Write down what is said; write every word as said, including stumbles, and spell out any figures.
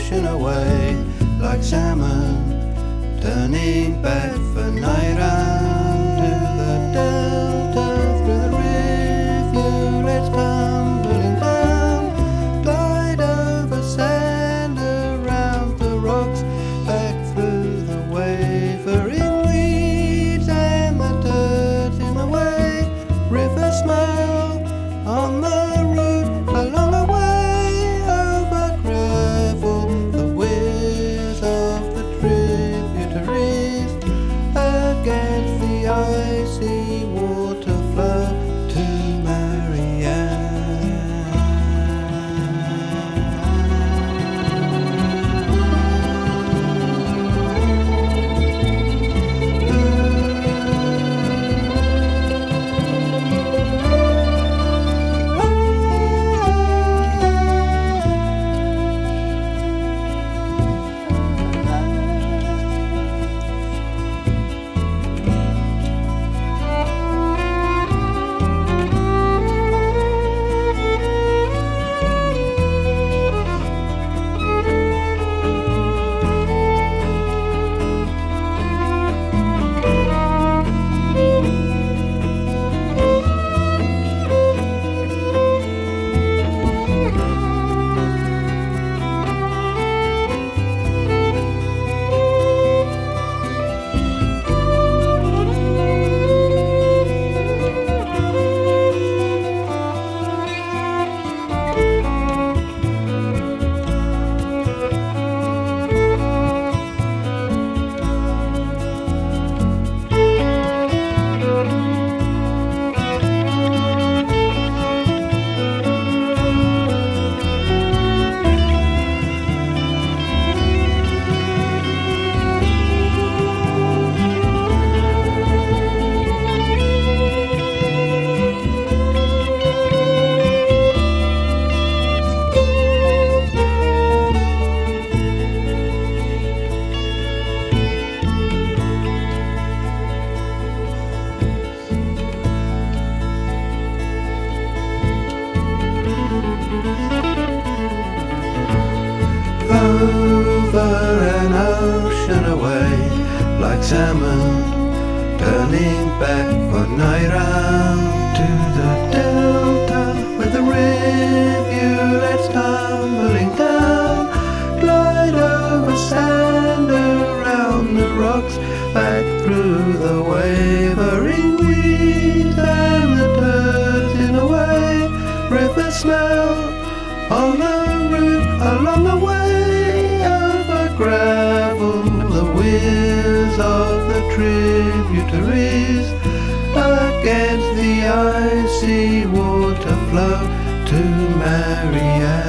ocean away, like salmon turning back for night round to the delta through the rivulets tumbling down, glide over sand around the rocks, back through the wavering weeds and the dirt in the way. River smile on the route along the way over gravel, the whiz of the tributaries against the icy water flow to over an ocean away, like salmon turning back for night round to the delta where the rivulets tumbling down, glide over sand around the rocks, back through the wavering weeds and the dirt in the way. River smell on the route along the way over gravel, the whiz of the tributaries against the icy water flow to Marianne.